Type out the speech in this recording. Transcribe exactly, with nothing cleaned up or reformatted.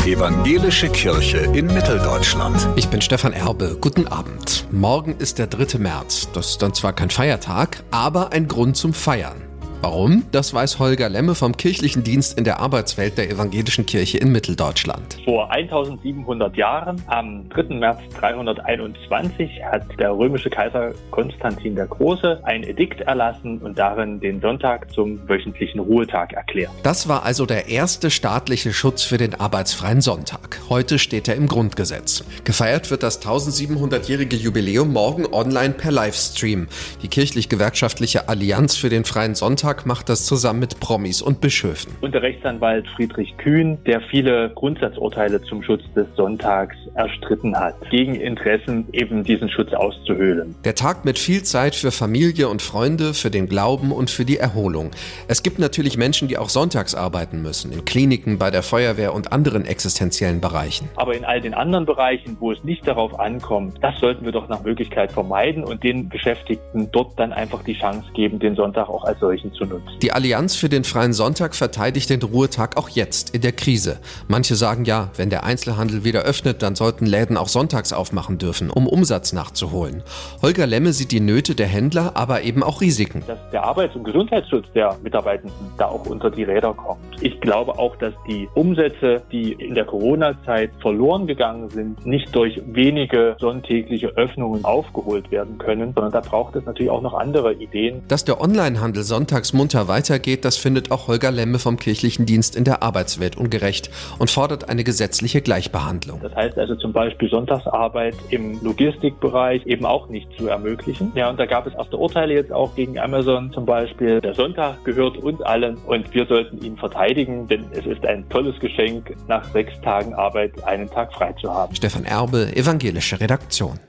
Evangelische Kirche in Mitteldeutschland. Ich bin Stefan Erbe. Guten Abend. Morgen ist der dritte März. Das ist dann zwar kein Feiertag, aber ein Grund zum Feiern. Warum? Das weiß Holger Lemme vom kirchlichen Dienst in der Arbeitswelt der Evangelischen Kirche in Mitteldeutschland. Vor eintausendsiebenhundert Jahren, am dritten März dreihunderteinundzwanzig, hat der römische Kaiser Konstantin der Große ein Edikt erlassen und darin den Sonntag zum wöchentlichen Ruhetag erklärt. Das war also der erste staatliche Schutz für den arbeitsfreien Sonntag. Heute steht er im Grundgesetz. Gefeiert wird das tausendsiebenhundertjährige Jubiläum morgen online per Livestream. Die kirchlich-gewerkschaftliche Allianz für den freien Sonntag macht das zusammen mit Promis und Bischöfen. Und der Rechtsanwalt Friedrich Kühn, der viele Grundsatzurteile zum Schutz des Sonntags erstritten hat, gegen Interessen eben diesen Schutz auszuhöhlen. Der Tag mit viel Zeit für Familie und Freunde, für den Glauben und für die Erholung. Es gibt natürlich Menschen, die auch sonntags arbeiten müssen, in Kliniken, bei der Feuerwehr und anderen existenziellen Bereichen. Aber in all den anderen Bereichen, wo es nicht darauf ankommt, das sollten wir doch nach Möglichkeit vermeiden und den Beschäftigten dort dann einfach die Chance geben, den Sonntag auch als solchen zu nutzen. Die Allianz für den freien Sonntag verteidigt den Ruhetag auch jetzt in der Krise. Manche sagen ja, wenn der Einzelhandel wieder öffnet, dann sollten Läden auch sonntags aufmachen dürfen, um Umsatz nachzuholen. Holger Lemme sieht die Nöte der Händler, aber eben auch Risiken. Dass der Arbeits- und Gesundheitsschutz der Mitarbeitenden da auch unter die Räder kommt. Ich glaube auch, dass die Umsätze, die in der Corona-Zeit verloren gegangen sind, nicht durch wenige sonntägliche Öffnungen aufgeholt werden können, sondern da braucht es natürlich auch noch andere Ideen. Dass der Onlinehandel sonntags munter weitergeht, das findet auch Holger Lemme vom kirchlichen Dienst in der Arbeitswelt ungerecht und fordert eine gesetzliche Gleichbehandlung. Das heißt also zum Beispiel Sonntagsarbeit im Logistikbereich eben auch nicht zu ermöglichen. Ja, und da gab es erste Urteile jetzt auch gegen Amazon zum Beispiel. Der Sonntag gehört uns allen und wir sollten ihn verteidigen, denn es ist ein tolles Geschenk, nach sechs Tagen Arbeit einen Tag frei zu haben. Stefan Erbe, Evangelische Redaktion.